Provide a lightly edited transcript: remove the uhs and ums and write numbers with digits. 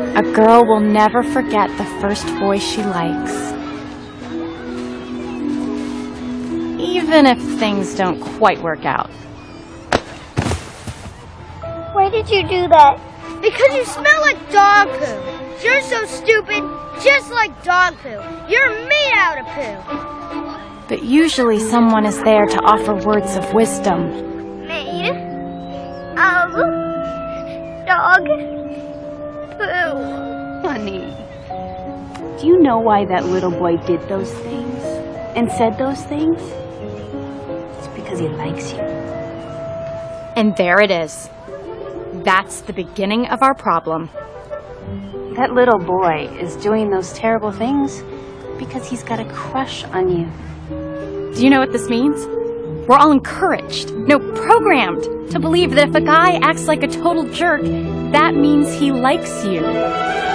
A girl will never forget the first boy she likes. Even if things don't quite work out. Why did you do that? Because you smell like dog poo. You're so stupid, just like dog poo. You're made out of poo. But usually someone is there to offer words of wisdom. Made of dog poo. Honey, do you know why that little boy did those things and said those things? It's because he likes you. And there it is. That's the beginning of our problem. That little boy is doing those terrible things because he's got a crush on you. Do you know what this means? We're all encouraged, no, programmed, to believe that if a guy acts like a total jerk, that means he likes you.